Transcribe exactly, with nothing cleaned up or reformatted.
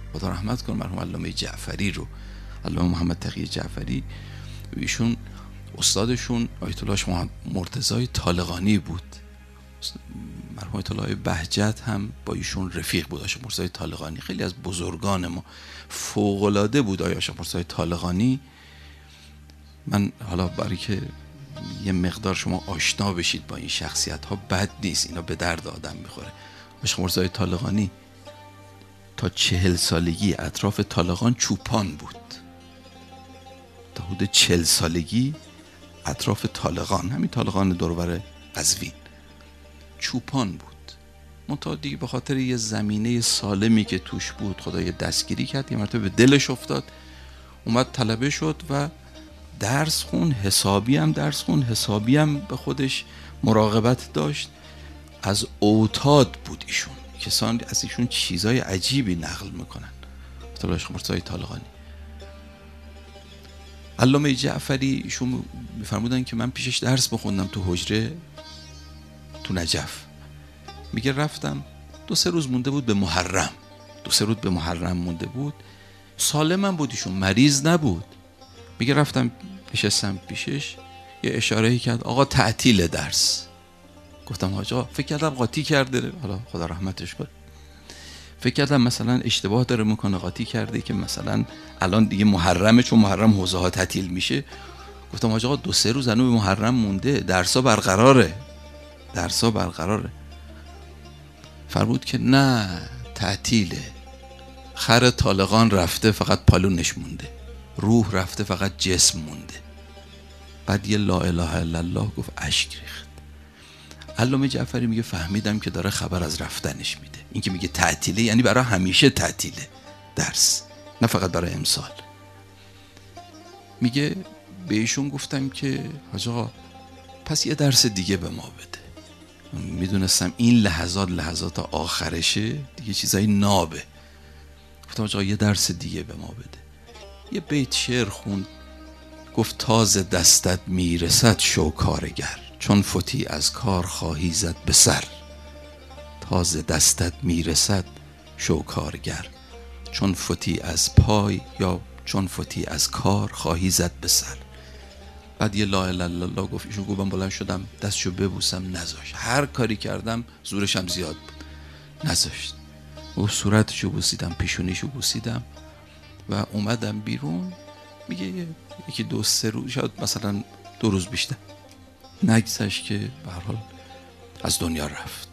خدا رحمت کن مرحوم علامه جعفری رو، علامه محمد تقی جعفری. ایشون استادشون آیت الله شاه مرتضی طالقانی بود. مرحوم آیت الله بهجت هم با ایشون رفیق بود. آیت مرتضی طالقانی خیلی از بزرگان ما، فوق العاده بود آیت مرتضی طالقانی. من حالا برای که یه مقدار شما آشنا بشید با این شخصیت ها بد نیست، اینا به درد آدم میخوره. آیت مرتضی طالقانی تا چهل سالگی اطراف طالقان چوپان بود. تا حدود چهل سالگی اطراف طالقان، همین طالقان دورور قزوین، چوپان بود. منتها دیگه به خاطر یه زمینه سالمی که توش بود خدا یه دستگیری کرد، یه مرتبه به دلش افتاد، اومد طلبه شد و درس خون، حسابی هم درس خون، حسابی هم به خودش مراقبت داشت. از اوتاد بود ایشون، کسان از ایشون چیزای عجیبی نقل میکنن. اصطلاح مرتضی طالقانی. علامه جعفری ایشون میفرمودن که من پیشش درس بخوندم تو حجره تو نجف. میگه رفتم دو سه روز مونده بود به محرم، دو سه روز به محرم مونده بود، سالمم بود ایشون، مریض نبود. میگه رفتم نشستم پیشش، یه اشاره کرد آقا تعطیل درس. گفتم حاج آقا، فکر کردم قاطی کرده، حالا خدا رحمتش کنه، فکر کردم مثلا اشتباه داره میکنه، قاطی کرده که مثلا الان دیگه محرمه، چون محرم حوزه ها تعطیل میشه. گفتم حاج آقا دو سه روز هنوز به محرم مونده، درسا برقراره، درسا برقراره. فرمود که نه تعطیله، خر طالقان رفته فقط پالونش مونده، روح رفته فقط جسم مونده. بعد یه لا اله الا الله گفت، اشک ریخت. علامه جعفری میگه فهمیدم که داره خبر از رفتنش میده. این که میگه تعطیله یعنی برای همیشه تعطیله درس، نه فقط برای امسال. میگه به ایشون گفتم که حاج آقا پس یه درس دیگه به ما بده. میدونستم این لحظات لحظات آخرشه دیگه، چیزای نابه. گفتم حاج آقا یه درس دیگه به ما بده. یه بیت شعر خوند، گفت تازه دستت میرسد شو کارگر، چون فوتی از کار خواهی زد به سر. تازه دستت میرسد شو کارگر، چون فوتی از پای یا چون فوتی از کار خواهی زد به سر. بعد یه لا اله الا الله گفت. ایشون گفتم بلند شدم دستشو ببوسم، نذاشت. هر کاری کردم زورشم زیاد بود، نذاشت. و صورتشو بوسیدم، پیشونیشو بوسیدم و اومدم بیرون. میگه یکی دو سه روز، شاید مثلا دو روز بیشتر نگذشت که به هر حال از دنیا رفت.